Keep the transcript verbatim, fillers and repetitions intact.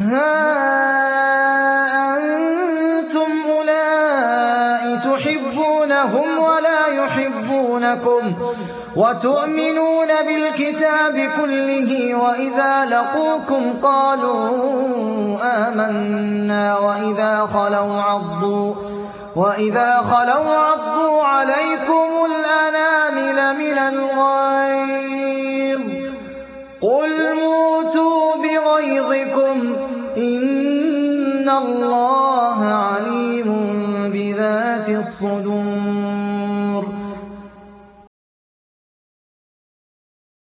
ها أنتم أولئك تحبونهم ولا يحبونكم وتؤمنون بالكتاب كله وإذا لقوكم قالوا آمنا وإذا خلوا عضوا وإذا خلوا عضوا عليكم الأنامل من الغيظ قل موتوا بغيظكم إن الله عليم بذات الصدور